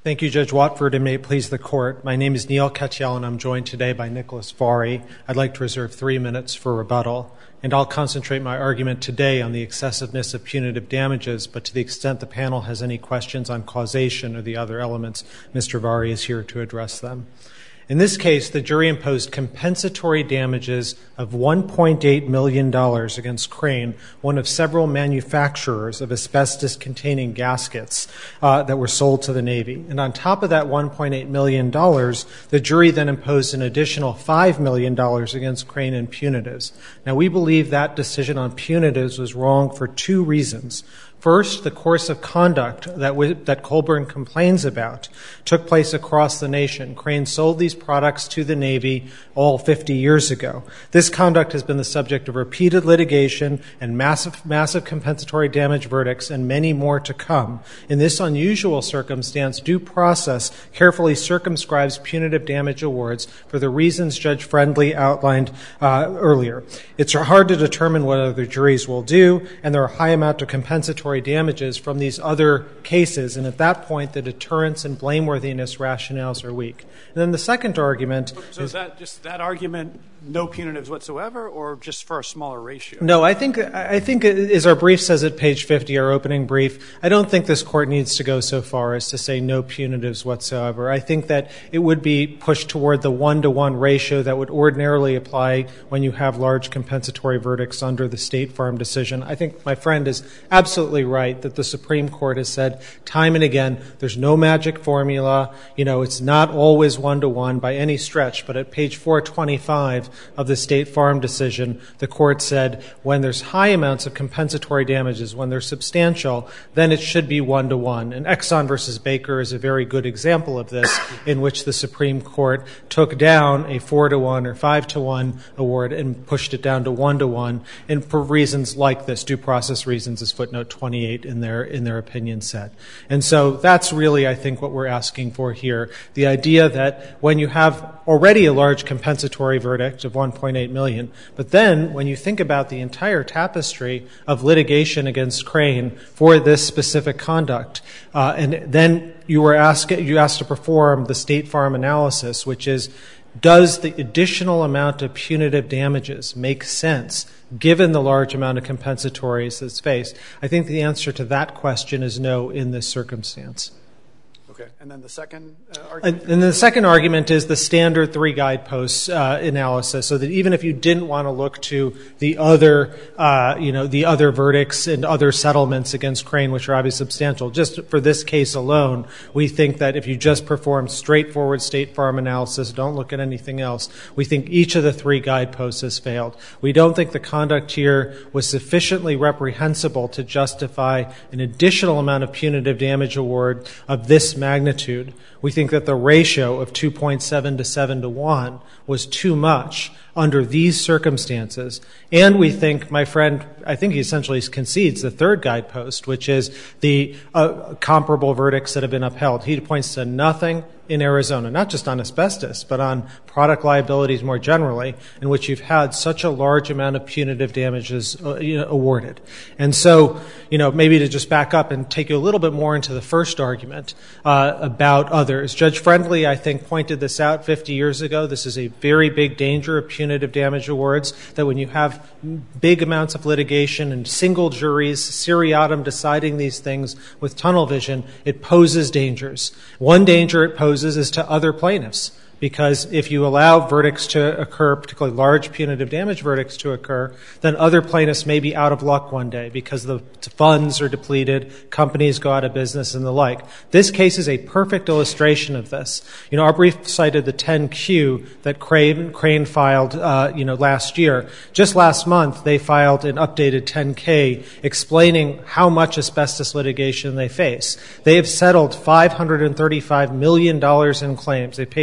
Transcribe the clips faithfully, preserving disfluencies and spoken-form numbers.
Thank you, Judge Watford, and may it please the Court. My name is Neil Katyal, and I'm joined today by Nicholas Vary. I'd like to reserve three minutes for rebuttal, and I'll concentrate my argument today on the excessiveness of punitive damages, but to the extent the panel has any questions on causation or the other elements, Mister Vary is here to address them. In this case, the jury imposed compensatory damages of one point eight million dollars against Crane, one of several manufacturers of asbestos-containing gaskets uh, that were sold to the Navy. And on top of that one point eight million dollars, the jury then imposed an additional five million dollars against Crane in punitives. Now, we believe that decision on punitives was wrong for two reasons. First, the course of conduct that, w- that Colburn complains about took place across the nation. Crane sold these products to the Navy all fifty years ago. This conduct has been the subject of repeated litigation and massive, massive compensatory damage verdicts and many more to come. In this unusual circumstance, due process carefully circumscribes punitive damage awards for the reasons Judge Friendly outlined uh, earlier. It's hard to determine what other juries will do, and there are a high amount of compensatory damages from these other cases, and at that point the deterrence and blameworthiness rationales are weak. And then the second argument so is that just that argument, no punitives whatsoever, or just for a smaller ratio? No, I think I think as our brief says at page fifty, our opening brief, I don't think this court needs to go so far as to say no punitives whatsoever. I think that it would be pushed toward the one-to-one ratio that would ordinarily apply when you have large compensatory verdicts under the State Farm decision. I think my friend is absolutely right that the Supreme Court has said time and again there's no magic formula. You know, it's not always one-to-one by any stretch, but at page four twenty-five of the State Farm decision, the court said when there's high amounts of compensatory damages, when they're substantial, then it should be one-to-one. And Exxon versus Baker is a very good example of this, in which the Supreme Court took down a four-to-one or five-to-one award and pushed it down to one-to-one, and for reasons like this, due process reasons, as footnote twenty-eight in their in their opinion said. And so that's really, I think, what we're asking for here. The idea that when you have already a large compensatory verdict of one point eight million dollars, but then when you think about the entire tapestry of litigation against Crane for this specific conduct, uh, and then you were asked you asked to perform the State Farm analysis, which is, does the additional amount of punitive damages make sense given the large amount of compensatories that's faced? I think the answer to that question is no in this circumstance. Okay. And then the second uh, argument? And the second argument is the standard three guideposts uh, analysis, so that even if you didn't want to look to the other, uh, you know, the other verdicts and other settlements against Crane, which are obviously substantial, just for this case alone, we think that if you just perform straightforward State Farm analysis, don't look at anything else, we think each of the three guideposts has failed. We don't think the conduct here was sufficiently reprehensible to justify an additional amount of punitive damage award of this magnitude. We think that the ratio of two point seven to seven to one was too much under these circumstances. And we think, my friend, I think he essentially concedes the third guidepost, which is the uh, comparable verdicts that have been upheld. He points to nothing in Arizona, not just on asbestos, but on product liabilities more generally, in which you've had such a large amount of punitive damages uh, you know, awarded. And so, you know, maybe to just back up and take you a little bit more into the first argument uh, about others. Judge Friendly, I think, pointed this out fifty years ago. This is a very big danger of punitive damage awards, that when you have big amounts of litigation and single juries, seriatim deciding these things with tunnel vision, it poses dangers. One danger it poses is to other plaintiffs, because if you allow verdicts to occur, particularly large punitive damage verdicts to occur, then other plaintiffs may be out of luck one day because the funds are depleted, companies go out of business, and the like. This case is a perfect illustration of this. You know, our brief cited the ten Q that Crane, Crane filed, uh, you know, last year. Just last month, they filed an updated ten K explaining how much asbestos litigation they face. They have settled five hundred thirty-five million dollars in claims. They paid out five hundred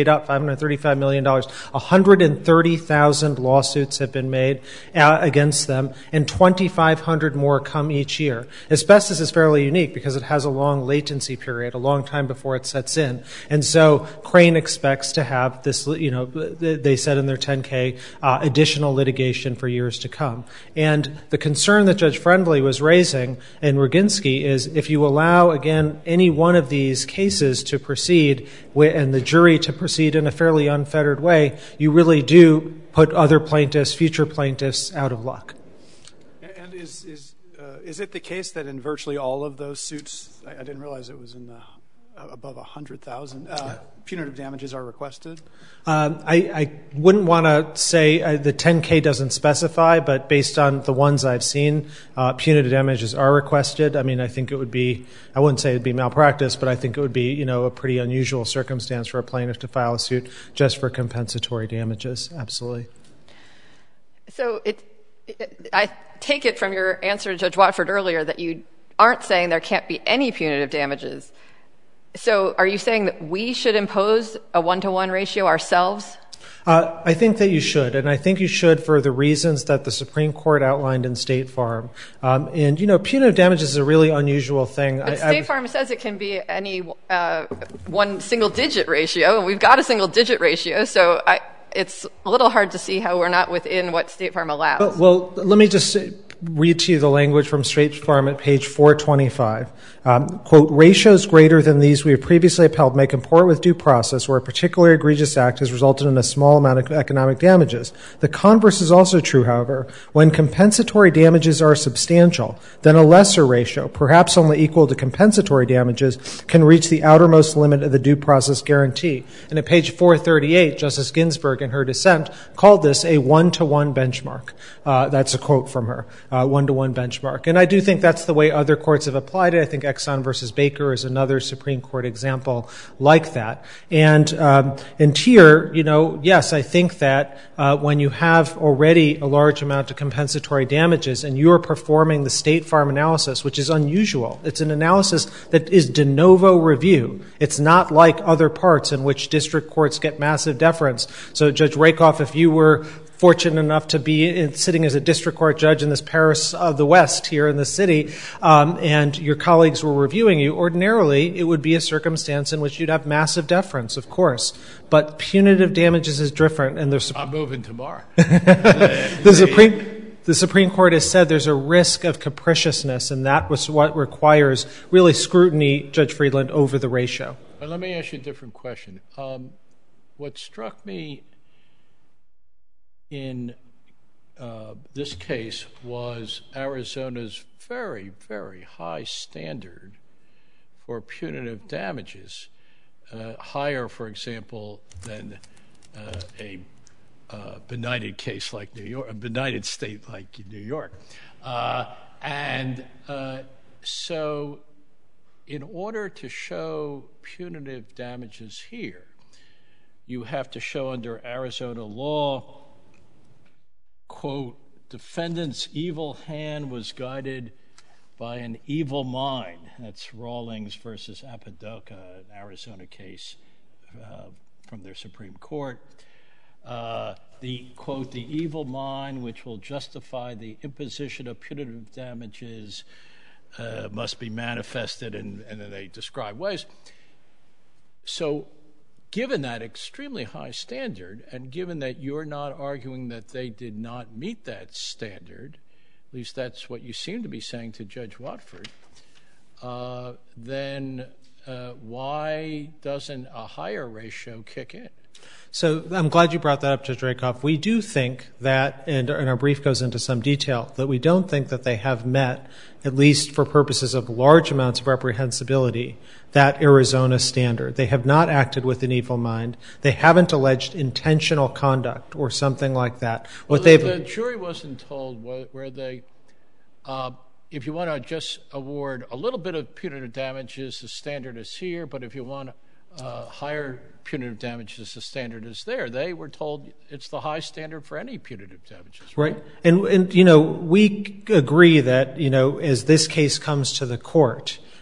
hundred thirty-five million dollars. one hundred thirty thousand lawsuits have been made uh, against them, and twenty-five hundred more come each year. Asbestos is fairly unique because it has a long latency period, a long time before it sets in. And so Crane expects to have this, you know, they said in their ten K, uh, additional litigation for years to come. And the concern that Judge Friendly was raising in Roginski is if you allow, again, any one of these cases to proceed and the jury to proceed in a fairly unfettered way, you really do put other plaintiffs, future plaintiffs, out of luck. And is is uh, is it the case that in virtually all of those suits, I, I didn't realize it was in the uh, above one hundred thousand, uh, punitive damages are requested? Um, I, I wouldn't want to say uh, the ten K doesn't specify, but based on the ones I've seen, uh, punitive damages are requested. I mean, I think it would be, I wouldn't say it would be malpractice, but I think it would be, you know, a pretty unusual circumstance for a plaintiff to file a suit just for compensatory damages. Absolutely. So it, it, I take it from your answer to Judge Watford earlier that you aren't saying there can't be any punitive damages. So are you saying that we should impose a one-to-one ratio ourselves? Uh, I think that you should, and I think you should for the reasons that the Supreme Court outlined in State Farm. Um, and, you know, punitive damages is a really unusual thing. But I, State I, Farm says it can be any uh, one single-digit ratio, and we've got a single-digit ratio, so I, it's a little hard to see how we're not within what State Farm allows. Well, well let me just say, read to you the language from State Farm at page four twenty-five. Um, quote, ratios greater than these we have previously upheld may comport with due process where a particularly egregious act has resulted in a small amount of economic damages. The converse is also true, however. When compensatory damages are substantial, then a lesser ratio, perhaps only equal to compensatory damages, can reach the outermost limit of the due process guarantee. And at page four thirty-eight, Justice Ginsburg, in her dissent, called this a one-to-one benchmark. Uh, that's a quote from her. Uh, one-to-one benchmark. And I do think that's the way other courts have applied it. I think Exxon versus Baker is another Supreme Court example like that. And, um, and here, you know, yes, I think that uh, when you have already a large amount of compensatory damages and you are performing the State Farm analysis, which is unusual, it's an analysis that is de novo review. It's not like other parts in which district courts get massive deference. So, Judge Rakoff, if you were fortunate enough to be in, sitting as a district court judge in this Paris of the West here in the city, um, and your colleagues were reviewing you, ordinarily it would be a circumstance in which you'd have massive deference, of course. But punitive damages is different, and there's I'm moving tomorrow. the Supreme the Supreme Court has said there's a risk of capriciousness, and that was what requires really scrutiny, Judge Friedland, over the ratio. But let me ask you a different question. Um, what struck me in uh, this case was Arizona's very, very high standard for punitive damages, uh, higher, for example, than uh, a uh, benighted case like New York, a benighted state like New York. Uh, and uh, so in order to show punitive damages here, you have to show under Arizona law, quote, defendant's evil hand was guided by an evil mind. That's Rawlings versus Apodaca, an Arizona case uh, from their Supreme Court. Uh, the, quote, the evil mind which will justify the imposition of punitive damages uh, must be manifested, in, and then they describe ways. So, given that extremely high standard, and given that you're not arguing that they did not meet that standard, at least that's what you seem to be saying to Judge Watford, uh, then uh, why doesn't a higher ratio kick in? So I'm glad you brought that up, Judge Rakoff. We do think that, and, and our brief goes into some detail, that we don't think that they have met, at least for purposes of large amounts of reprehensibility, that Arizona standard. They have not acted with an evil mind. They haven't alleged intentional conduct or something like that. Well, what the, they've the jury wasn't told where, where they, uh, if you want to just award a little bit of punitive damages, the standard is here, but if you want uh, higher punitive damages, the standard is there. They were told it's the high standard for any punitive damages. Right. right. And, and, you know, we agree that, you know, as this case comes to the court,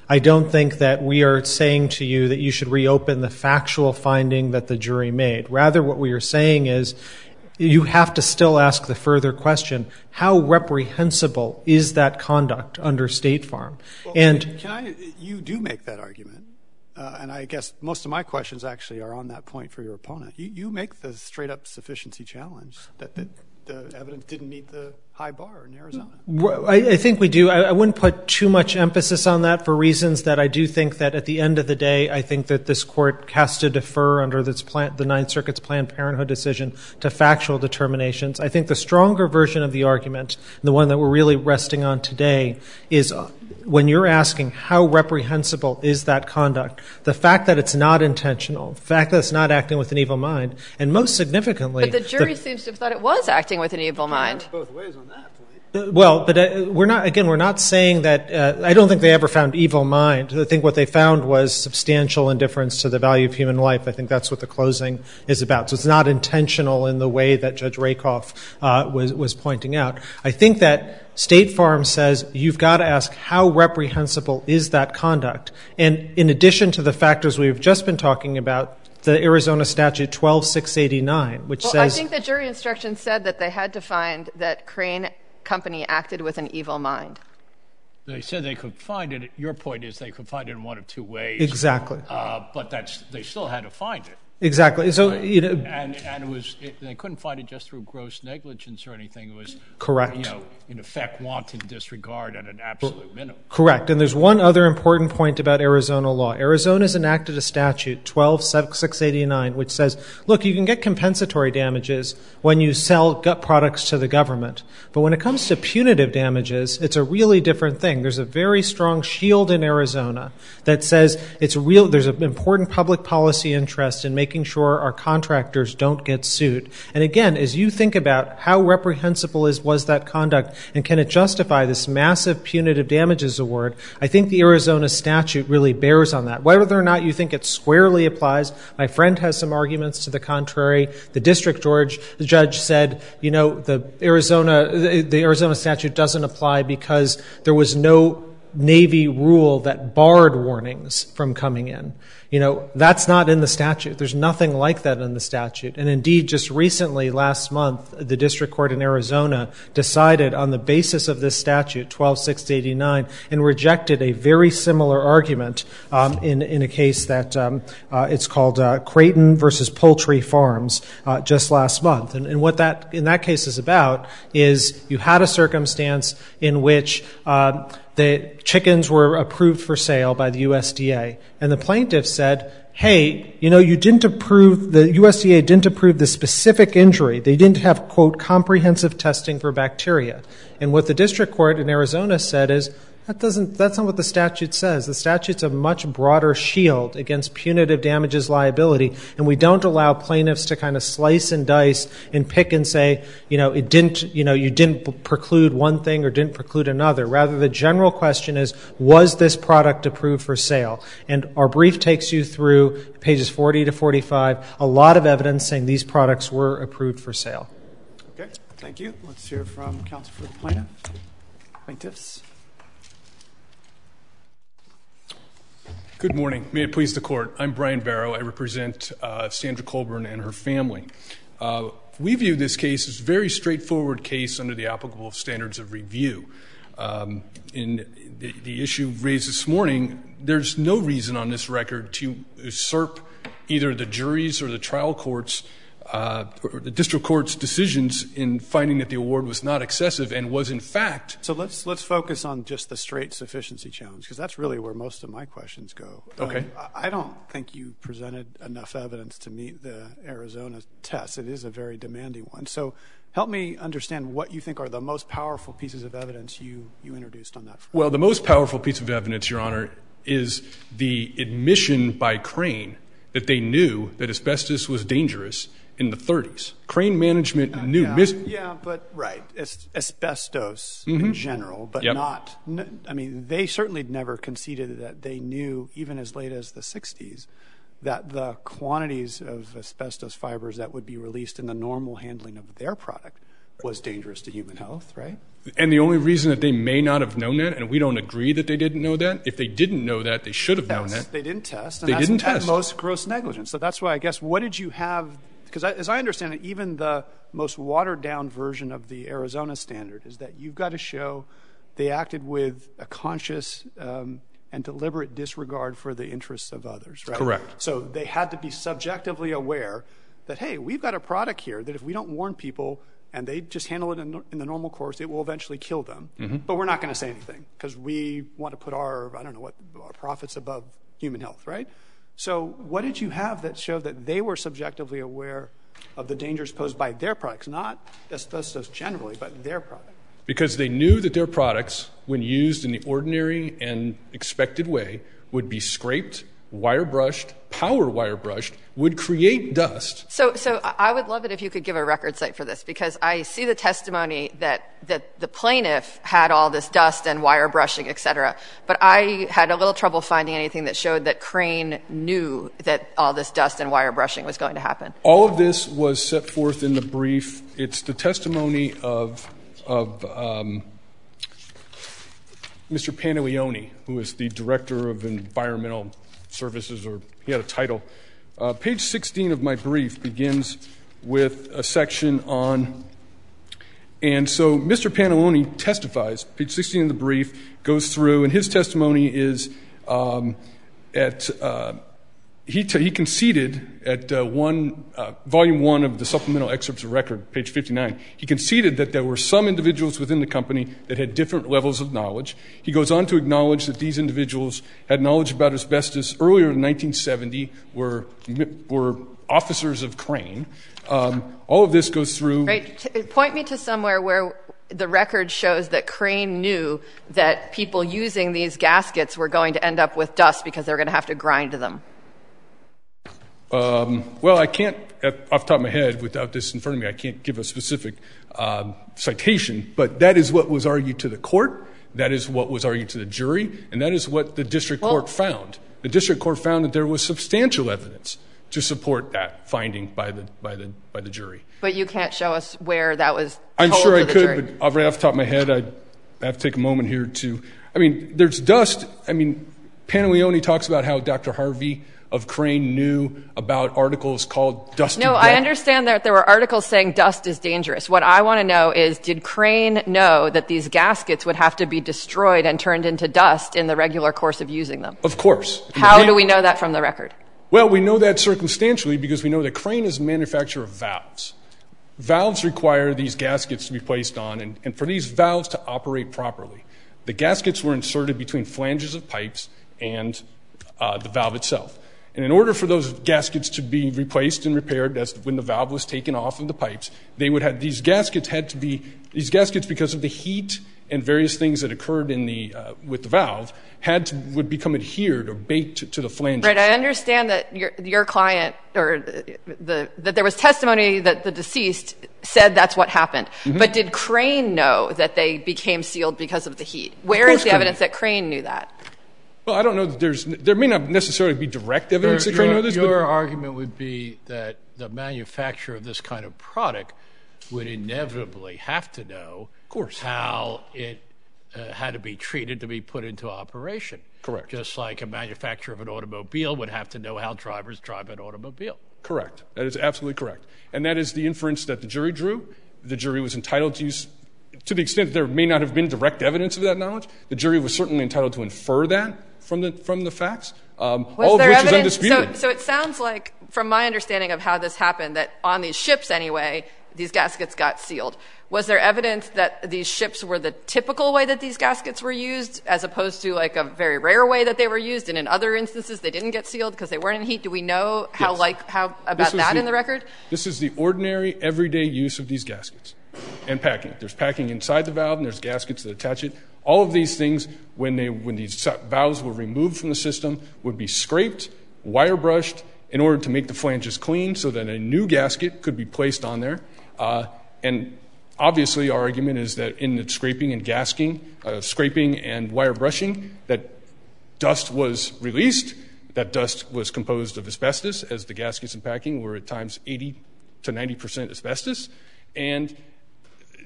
I don't think that we are saying to you that you should reopen the factual finding that the jury made. Rather, what we are saying is you have to still ask the further question, how reprehensible is that conduct under State Farm? Well, and can I, you do make that argument. Uh, and I guess most of my questions actually are on that point for your opponent. You, you make the straight-up sufficiency challenge that the, the evidence didn't meet the high bar in Arizona. I, I think we do. I, I wouldn't put too much emphasis on that for reasons that I do think that at the end of the day, I think that this court has to defer under this plan, the Ninth Circuit's Planned Parenthood decision to factual determinations. I think the stronger version of the argument, the one that we're really resting on today, is when you're asking how reprehensible is that conduct, the fact that it's not intentional, the fact that it's not acting with an evil mind, and most significantly— But the jury the, seems to have thought it was acting with an evil mind. Both ways on that point. Uh, well, but uh, we're not, again, we're not saying that, uh, I don't think they ever found evil mind. I think what they found was substantial indifference to the value of human life. I think that's what the closing is about. So it's not intentional in the way that Judge Rakoff uh, was, was pointing out. I think that State Farm says you've got to ask how reprehensible is that conduct. And in addition to the factors we've just been talking about, the Arizona statute twelve six eighty-nine, which well, says— I think the jury instruction said that they had to find that Crane Company acted with an evil mind. They said they could find it. Your point is they could find it in one of two ways. Exactly. Uh, but that's they still had to find it. Exactly. So, you know, and and it was it, they couldn't find it just through gross negligence or anything. It was correct. You know, in effect, wanton disregard at an absolute minimum. Correct. And there's one other important point about Arizona law. Arizona's enacted a statute, twelve six eighty-nine, which says, look, you can get compensatory damages when you sell gut products to the government. But when it comes to punitive damages, it's a really different thing. There's a very strong shield in Arizona that says it's real. There's an important public policy interest in making sure our contractors don't get sued. And again, as you think about how reprehensible is was that conduct and can it justify this massive punitive damages award, I think the Arizona statute really bears on that. Whether or not you think it squarely applies, my friend has some arguments to the contrary. The district George, the judge said, you know, the Arizona, the, the Arizona statute doesn't apply because there was no Navy rule that barred warnings from coming in. You know, that's not in the statute. There's nothing like that in the statute. And indeed, just recently, last month, the district court in Arizona decided on the basis of this statute, twelve six eighty-nine, and rejected a very similar argument um, in, in a case that um, uh, it's called uh, Creighton versus Poultry Farms uh, just last month. And, and what that in that case is about is you had a circumstance in which uh, the chickens were approved for sale by the U S D A, and the plaintiff said, hey, you know, you didn't approve, the U S D A didn't approve the specific injury. They didn't have, quote, comprehensive testing for bacteria. And what the district court in Arizona said is, that doesn't, that's not what the statute says. The statute's a much broader shield against punitive damages liability, and we don't allow plaintiffs to kind of slice and dice and pick and say, you know, it didn't, you know, you didn't preclude one thing or didn't preclude another. Rather, the general question is, was this product approved for sale? And our brief takes you through pages forty to forty-five, a lot of evidence saying these products were approved for sale. Okay, thank you. Let's hear from counsel for the plaintiff. Plaintiffs. Good morning. May it please the court. I'm Brian Barrow. I represent uh, Sandra Colburn and her family. Uh, we view this case as a very straightforward case under the applicable standards of review. Um, in the, the issue raised this morning, there's no reason on this record to usurp either the jury's or the trial court's Uh, or the district court's decisions in finding that the award was not excessive and was in fact. So let's let's focus on just the straight sufficiency challenge, because that's really where most of my questions go. Okay. Um, I don't think you presented enough evidence to meet the Arizona test. It is a very demanding one. So help me understand what you think are the most powerful pieces of evidence you, you introduced on that front. Well, the most powerful piece of evidence, Your Honor, is the admission by Crane that they knew that asbestos was dangerous in the thirties. Crane management uh, knew. Yeah, mis- yeah, but right. As, asbestos mm-hmm. in general, but yep. not, n- I mean, they certainly never conceded that they knew, even as late as the sixties, that the quantities of asbestos fibers that would be released in the normal handling of their product was dangerous to human health, right? And the only reason that they may not have known that, and we don't agree that they didn't know that, if they didn't know that, they should have known that. They didn't test. And they that's didn't at test. most gross negligence. So that's why I guess what did you have? Because as I understand it, even the most watered down version of the Arizona standard is that you've got to show they acted with a conscious um, and deliberate disregard for the interests of others, right? Correct. So they had to be subjectively aware that, hey, we've got a product here that if we don't warn people and they just handle it in, in the normal course, it will eventually kill them. Mm-hmm. But we're not going to say anything because we want to put our, I don't know what, our profits above human health, right? So what did you have that showed that they were subjectively aware of the dangers posed by their products, not asbestos generally, but their product? Because they knew that their products, when used in the ordinary and expected way, would be scraped, wire brushed, power wire brushed, would create dust. So, so I would love it if you could give a record site for this, because I see the testimony that, that the plaintiff had all this dust and wire brushing, et cetera, but I had a little trouble finding anything that showed that Crane knew that all this dust and wire brushing was going to happen. All of this was set forth in the brief. It's the testimony of, of um, Mister Panaglione, who is the Director of Environmental Services, or he had a title. Uh, page sixteen of my brief begins with a section on, and so Mister Panaglione testifies. Page sixteen of the brief goes through, and his testimony is um, at uh, he t- he conceded at uh, one uh, volume one of the supplemental excerpts of record, page fifty-nine. He conceded that there were some individuals within the company that had different levels of knowledge. He goes on to acknowledge that these individuals had knowledge about asbestos earlier in nineteen seventy, were were officers of Crane. Um, all of this goes through. Right. T- point me to somewhere where the record shows that Crane knew that people using these gaskets were going to end up with dust because they were going to have to grind them. Um, well, I can't, off the top of my head, without this in front of me, I can't give a specific um, citation, but that is what was argued to the court, that is what was argued to the jury, and that is what the district well, court found. The district court found that there was substantial evidence to support that finding by the by the by the jury. But you can't show us where that was I'm told sure to I the could, jury. but right off the top of my head, I have to take a moment here to. I mean, there's dust. I mean, Panaglione talks about how Doctor Harvey of Crane knew about articles called dusty No, death. I understand that there were articles saying dust is dangerous. What I want to know is, did Crane know that these gaskets would have to be destroyed and turned into dust in the regular course of using them? Of course. How do we know that from the record? Well, we know that circumstantially because we know that Crane is a manufacturer of valves. Valves require these gaskets to be placed on, and, and for these valves to operate properly, the gaskets were inserted between flanges of pipes and uh, the valve itself. And in order for those gaskets to be replaced and repaired, that's when the valve was taken off of the pipes, they would have, these gaskets had to be, these gaskets, because of the heat and various things that occurred in the, uh, with the valve, had to, would become adhered or baked to, to the flanges. Right, I understand that your, your client, or the, that there was testimony that the deceased said that's what happened. Mm-hmm. But did Crane know that they became sealed because of the heat? Where is the Crane. evidence that Crane knew that? Well, I don't know that there's, there may not necessarily be direct evidence your, that Crane your, knew this. Your but argument would be that the manufacturer of this kind of product would inevitably have to know of course. how it uh, had to be treated to be put into operation. Correct. Just like a manufacturer of an automobile would have to know how drivers drive an automobile. Correct. That is absolutely correct. And that is the inference that the jury drew. The jury was entitled to use, to the extent that there may not have been direct evidence of that knowledge, the jury was certainly entitled to infer that from the from the facts, um, all of which evidence, is undisputed. So, so it sounds like, from my understanding of how this happened, that on these ships anyway, these gaskets got sealed. Was there evidence that these ships were the typical way that these gaskets were used, as opposed to like a very rare way that they were used, and in other instances they didn't get sealed because they weren't in heat? Do we know how Yes. like how about that the, in the record? This is the ordinary, everyday use of these gaskets and packing. There's packing inside the valve, and there's gaskets that attach it. All of these things, when they when these valves were removed from the system, would be scraped, wire brushed, in order to make the flanges clean, so that a new gasket could be placed on there. Uh, and obviously, our argument is that in the scraping and gasking, uh, scraping and wire brushing, that dust was released. That dust was composed of asbestos, as the gaskets and packing were at times eighty to ninety percent asbestos, and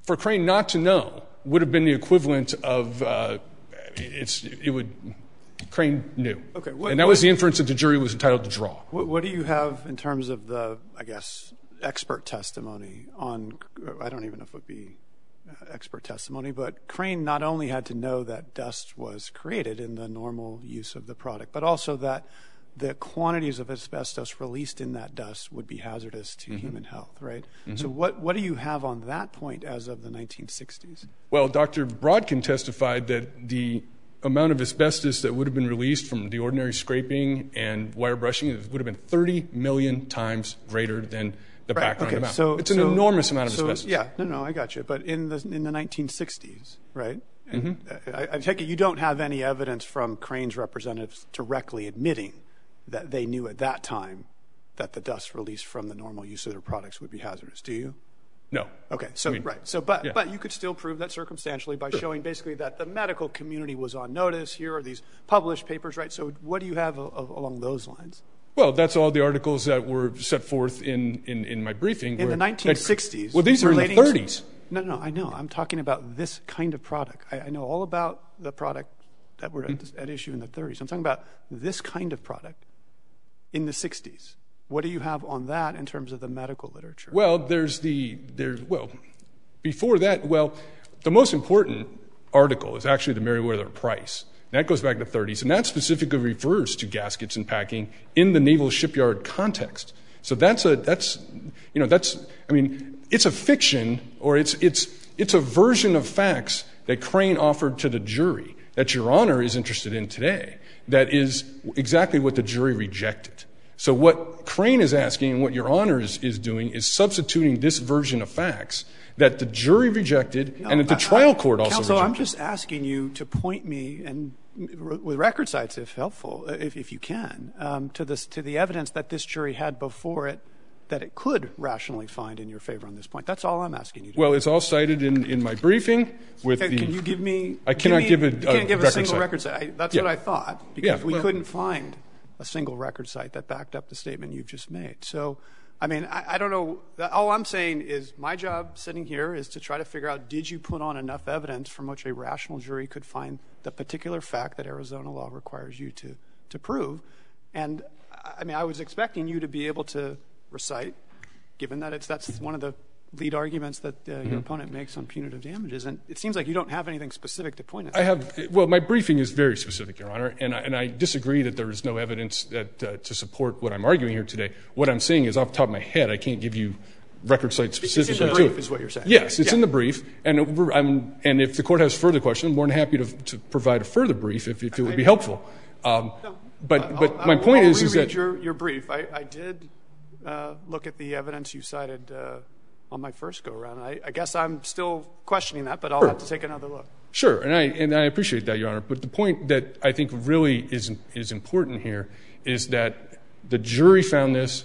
for Crane not to know would have been the equivalent of uh, it's it would Crane knew. Okay, what, and that what, was the inference that the jury was entitled to draw. What, what do you have in terms of the, I guess, expert testimony on, I don't even know if it would be expert testimony, but Crane not only had to know that dust was created in the normal use of the product, but also that the quantities of asbestos released in that dust would be hazardous to mm-hmm. human health, right? Mm-hmm. So what, what do you have on that point as of the nineteen sixties? Well, Doctor Brodkin testified that the amount of asbestos that would have been released from the ordinary scraping and wire brushing would have been thirty million times greater than the right. background okay. amount. So, it's an so, enormous amount of so, asbestos. Yeah, no, no, I got you. But in the in the nineteen sixties, right? Mm-hmm. I, I take it you don't have any evidence from Crane's representatives directly admitting that they knew at that time that the dust released from the normal use of their products would be hazardous, do you? No. Okay, so I mean, right, so but yeah. but you could still prove that circumstantially by sure. showing basically that the medical community was on notice. Here are these published papers, right? So what do you have a, a, along those lines? Well, that's all the articles that were set forth in, in, in my briefing. In the nineteen sixties. That, well, these are in the thirties. No, no, I know. I'm talking about this kind of product. I, I know all about the product that were mm-hmm. at, at issue in the thirties. I'm talking about this kind of product in the sixties. What do you have on that in terms of the medical literature? Well, there's the, there's, well, before that, well, the most important article is actually the Meriwether Price. That goes back to the thirties, and that specifically refers to gaskets and packing in the naval shipyard context. So that's a, that's, you know, that's, I mean, it's a fiction, or it's, it's, it's a version of facts that Crane offered to the jury that Your Honor is interested in today that is exactly what the jury rejected. So what Crane is asking and what Your Honor is, is doing is substituting this version of facts that the jury rejected no, and that the I, trial court also counsel, rejected. I'm just asking you to point me, and with record sites if helpful, if, if you can, um, to, this, to the evidence that this jury had before it that it could rationally find in your favor on this point. That's all I'm asking you to Well, do. It's all cited in, in my briefing with okay, the... Can you give me... I cannot give, me, give a, you can't a give a record single site. record site. I, that's yeah. what I thought, because yeah, we well, couldn't find a single record site that backed up the statement you've just made. So, I mean, I, I don't know. All I'm saying is my job sitting here is to try to figure out, did you put on enough evidence from which a rational jury could find the particular fact that Arizona law requires you to, to prove? And, I mean, I was expecting you to be able to recite, given that it's that's one of the lead arguments that uh, mm-hmm. your opponent makes on punitive damages. And it seems like you don't have anything specific to point at. I have, well, my briefing is very specific, Your Honor, and I, and I disagree that there is no evidence that, uh, to support what I'm arguing here today. What I'm saying is, off the top of my head, I can't give you record site specific. It's in the brief, is what you're saying. Yes, it's yeah. in the brief, and I'm, and if the court has further questions, I'm more than happy to, to provide a further brief if, if it would be helpful. Um, no, but uh, but I'll, my I'll, point I'll is, is that your, your brief. I, I did uh, look at the evidence you cited uh, on my first go around. I, I guess I'm still questioning that, but I'll sure. have to take another look. Sure, and I and I appreciate that, Your Honor. But the point that I think really is is important here is that the jury found this.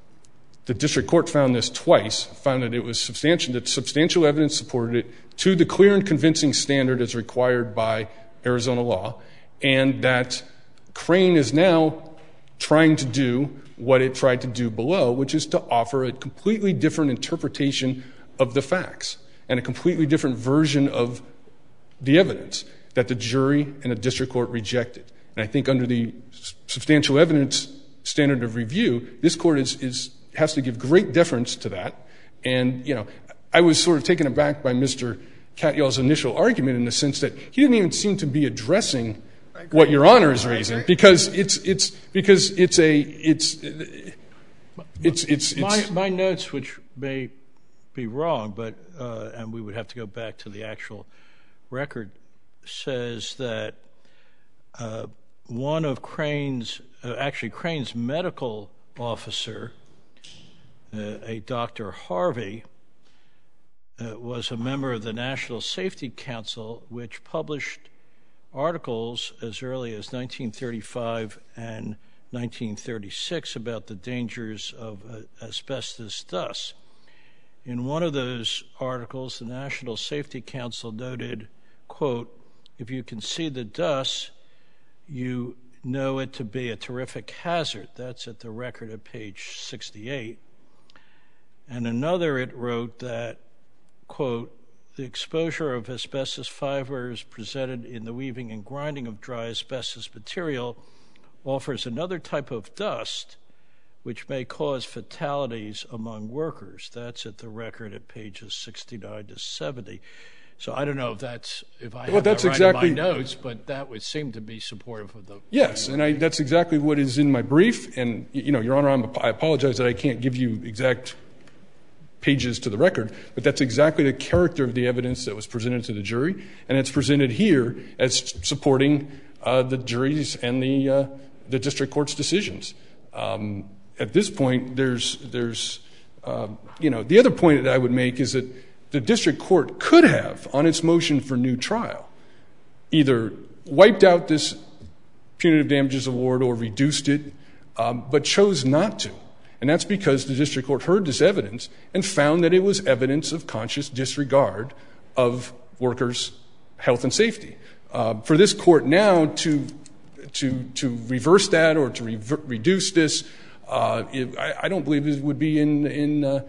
The district court found this twice, found that it was substantial, that substantial evidence supported it to the clear and convincing standard as required by Arizona law, and that Crane is now trying to do what it tried to do below, which is to offer a completely different interpretation of the facts and a completely different version of the evidence that the jury and the district court rejected. And I think under the substantial evidence standard of review, this court is, is has to give great deference to that. And, you know, I was sort of taken aback by Mister Katyal's initial argument in the sense that he didn't even seem to be addressing what Your Honor is raising, because it's it's because it's a it's it's it's, it's my my notes, which may be wrong, but uh, and we would have to go back to the actual record, says that uh, one of Crane's uh, actually Crane's medical officer, uh, a Doctor Harvey, uh, was a member of the National Safety Council, which published articles as early as nineteen thirty-five and nineteen thirty-six about the dangers of uh, asbestos dust. In one of those articles, the National Safety Council noted, quote, "If you can see the dust, you know it to be a terrific hazard." That's at the record at page sixty-eight. And another, it wrote that, quote, the exposure of asbestos fibers presented in the weaving and grinding of dry asbestos material offers another type of dust which may cause fatalities among workers. That's at the record at pages sixty-nine to seventy. So I don't know if that's if I have well, that's that right exactly, in my notes, but that would seem to be supportive of the. Yes, and I, that's exactly what is in my brief. And you know, Your Honor, I'm, I apologize that I can't give you exact pages to the record, but that's exactly the character of the evidence that was presented to the jury, and it's presented here as supporting uh, the jury's and the uh, the district court's decisions. Um, at this point, there's there's uh, you know, the other point that I would make is that the district court could have, on its motion for new trial, either wiped out this punitive damages award or reduced it, um, but chose not to. And that's because the district court heard this evidence and found that it was evidence of conscious disregard of workers' health and safety. Uh, for this court now to to to reverse that or to re- reduce this, uh, it, I, I don't believe it would be in in uh,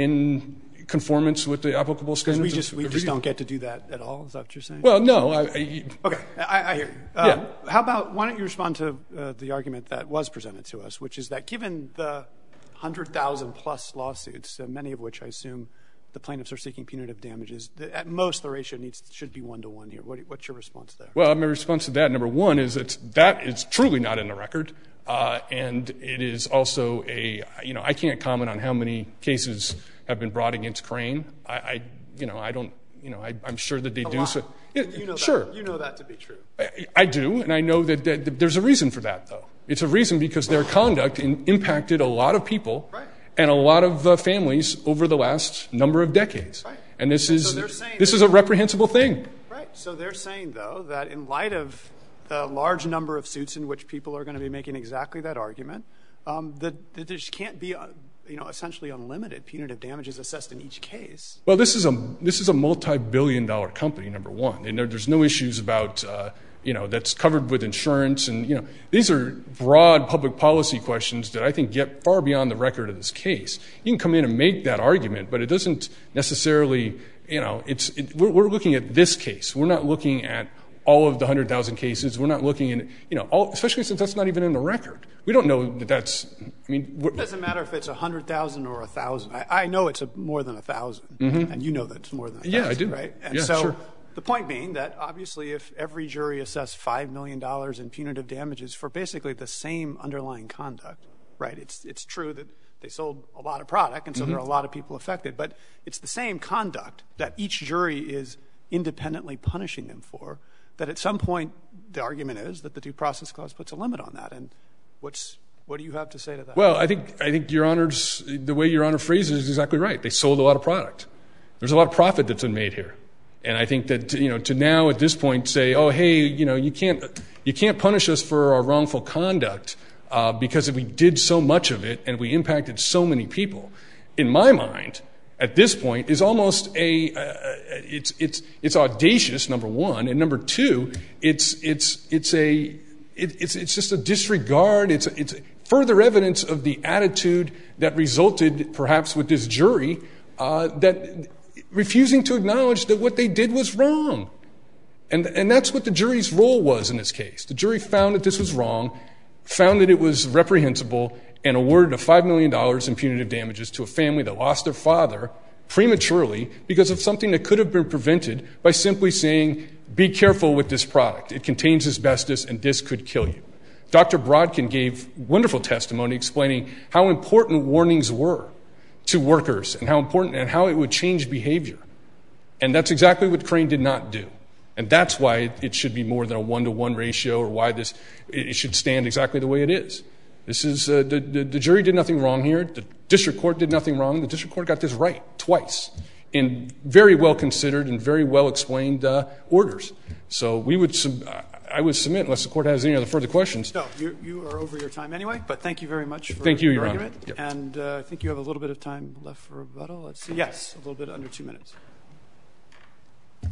in conformance with the applicable standards. We just of, we of just review. don't get to do that at all. Is that what you're saying? Well, no. I, I, okay, I, I hear you. Um, Yeah. How about why don't you respond to uh, the argument that was presented to us, which is that given the hundred thousand plus lawsuits, uh, many of which I assume the plaintiffs are seeking punitive damages, the, at most the ratio needs should be one to one here. What, what's your response there? Well, my response to that, number one, is that that is truly not in the record, uh, and it is also a you know I can't comment on how many cases have been brought against Crane. I, I you know I don't you know I, I'm sure that they a do lot. so. Yeah, you know sure, that, you know that to be true. I, I do, and I know that, that, that there's a reason for that, though. It's a reason because their conduct in, impacted a lot of people. Right. And a lot of uh, families over the last number of decades. Right. And this And is so they're saying this that- is a reprehensible thing. Right. So they're saying, though, that in light of the large number of suits in which people are going to be making exactly that argument, um, that, that there just can't be, uh, you know, essentially unlimited punitive damages assessed in each case. Well, this is a this is a multi-billion dollar company, number one, and there, there's no issues about uh, you know that's covered with insurance, and you know these are broad public policy questions that I think get far beyond the record of this case. You can come in and make that argument, but it doesn't necessarily you know it's it, we're, we're looking at this case. We're not looking at all of the hundred thousand cases. We're not looking at you know all, especially since that's not even in the record. We don't know that that's. I mean, we're, It doesn't matter if it's a hundred thousand or a thousand. I, I know it's a, more than a thousand, Mm-hmm. and you know that it's more than a thousand. Yeah, I do. Right? And Yeah, so sure. the point being that obviously, if every jury assessed five million dollars in punitive damages for basically the same underlying conduct, right? It's it's true that they sold a lot of product, and so Mm-hmm. there are a lot of people affected. But it's the same conduct that each jury is independently punishing them for. That at some point, the argument is that the Due Process Clause puts a limit on that. And what's what do you have to say to that? Well, I think I think Your Honor's the way Your Honor phrases it is exactly right. They sold a lot of product. There's a lot of profit that's been made here, and I think that you know to now at this point say, oh hey, you know you can't you can't punish us for our wrongful conduct uh, because we did so much of it and we impacted so many people. In my mind, at this point, is almost a uh, it's it's it's audacious. Number one, and number two, it's it's it's a it, it's it's just a disregard. It's it's further evidence of the attitude that resulted, perhaps, with this jury uh, that refusing to acknowledge that what they did was wrong, and and that's what the jury's role was in this case. The jury found that this was wrong, found that it was reprehensible, and awarded a five million dollars in punitive damages to a family that lost their father prematurely because of something that could have been prevented by simply saying, be careful with this product. It contains asbestos, and this could kill you. Doctor Brodkin gave wonderful testimony explaining how important warnings were to workers and how important and how it would change behavior. And that's exactly what Crane did not do. And that's why it should be more than a one-to-one ratio or why this it should stand exactly the way it is. This is uh, the, the, the jury did nothing wrong here. The district court did nothing wrong. The district court got this right twice in very well considered and very well explained uh, orders. So we would sub- I would submit, unless the court has any other further questions. No, you, you are over your time anyway, but thank you very much for Thank you, your Your Honor. argument. Yep. And uh, I think you have a little bit of time left for rebuttal. Let's see. Yes, a little bit under two minutes.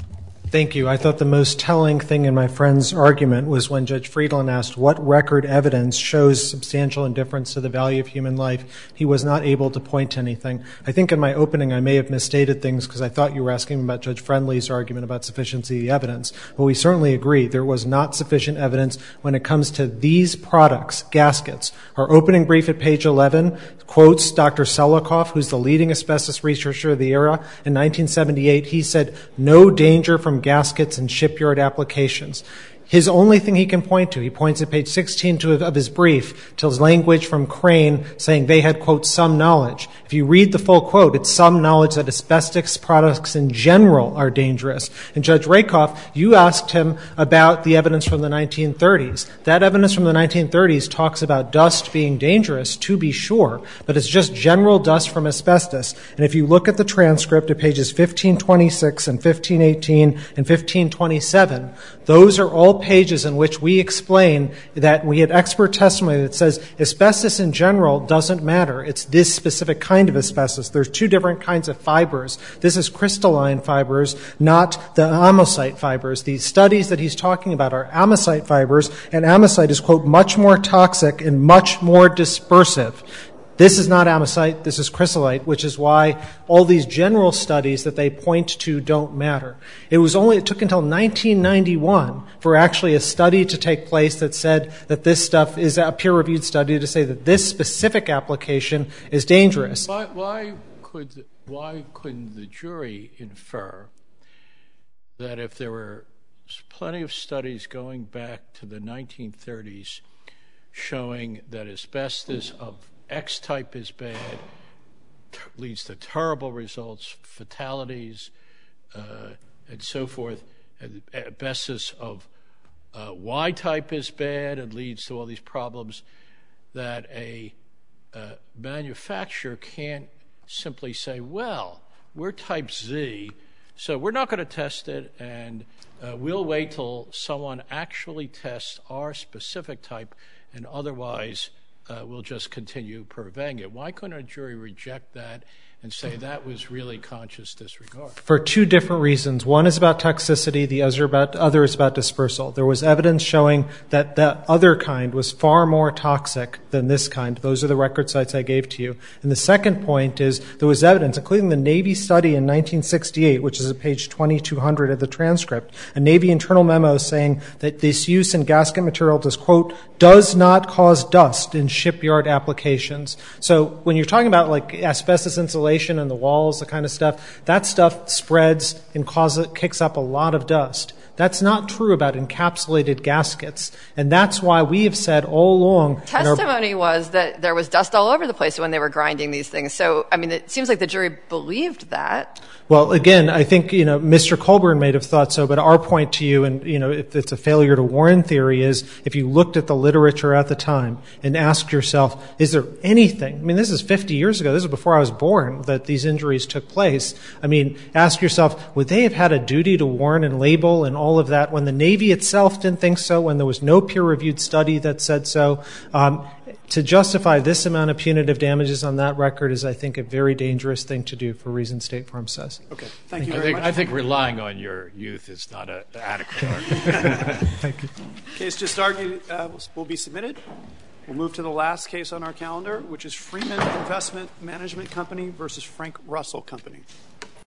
Thank you. I thought the most telling thing in my friend's argument was when Judge Friedland asked what record evidence shows substantial indifference to the value of human life. He was not able to point to anything. I think in my opening I may have misstated things because I thought you were asking about Judge Friendly's argument about sufficiency of the evidence. But we certainly agree there was not sufficient evidence when it comes to these products, gaskets. Our opening brief at page eleven quotes Doctor Selikoff, who's the leading asbestos researcher of the era. In nineteen seventy-eight, he said, no danger from gaskets and shipyard applications. His only thing he can point to, he points at page sixteen to, of his brief to his language from Crane saying they had, quote, some knowledge. If you read the full quote, it's some knowledge that asbestos products in general are dangerous. And Judge Rakoff, you asked him about the evidence from the nineteen thirties. That evidence from the nineteen thirties talks about dust being dangerous, to be sure, but it's just general dust from asbestos. And if you look at the transcript at pages fifteen twenty-six and fifteen eighteen and fifteen twenty-seven, those are all pages in which we explain that we had expert testimony that says asbestos in general doesn't matter. It's this specific kind of asbestos. There's two different kinds of fibers. This is crystalline fibers, not the amosite fibers. The studies that he's talking about are amosite fibers, and amosite is, quote, much more toxic and much more dispersive. This is not amosite, this is chrysolite, which is why all these general studies that they point to don't matter. It was only, it took until nineteen ninety-one for actually a study to take place that said that this stuff is a peer-reviewed study to say that this specific application is dangerous. Why, why could, why couldn't the jury infer that if there were plenty of studies going back to the nineteen thirties showing that asbestos of X type is bad, t- leads to terrible results, fatalities, uh, and so forth. And asbestos of uh, Y type is bad and leads to all these problems, that a uh, manufacturer can't simply say, well, we're type Z, so we're not going to test it, and uh, we'll wait till someone actually tests our specific type, and otherwise Uh, we'll just continue purveying it. Why couldn't a jury reject that and say that was really conscious disregard? For two different reasons. One is about toxicity, the other, about, other is about dispersal. There was evidence showing that that other kind was far more toxic than this kind. Those are the record sites I gave to you. And the second point is there was evidence, including the Navy study in nineteen sixty-eight, which is at page twenty-two hundred of the transcript, a Navy internal memo saying that this use in gasket material does, quote, does not cause dust in shipyard applications. So when you're talking about like asbestos insulation and the walls, the kind of stuff, that stuff spreads and causes, kicks up a lot of dust. That's not true about encapsulated gaskets. And that's why we have said all along. Testimony was that there was dust all over the place when they were grinding these things. So, I mean, it seems like the jury believed that. Well, again, I think, you know, Mister Colburn may have thought so, but our point to you, and, you know, if it's a failure to warn theory, is if you looked at the literature at the time and asked yourself, is there anything, I mean, this is fifty years ago, this is before I was born, that these injuries took place. I mean, ask yourself, would they have had a duty to warn and label and all of that when the Navy itself didn't think so, when there was no peer-reviewed study that said so? Um, to justify this amount of punitive damages on that record is, I think, a very dangerous thing to do for reasons State Farm says. Okay. Thank you I very think, much. I think relying on your youth is not an adequate argument. Thank you. Case just argued uh, will, will be submitted. We'll move to the last case on our calendar, which is Freeman Investment Management Company versus Frank Russell Company.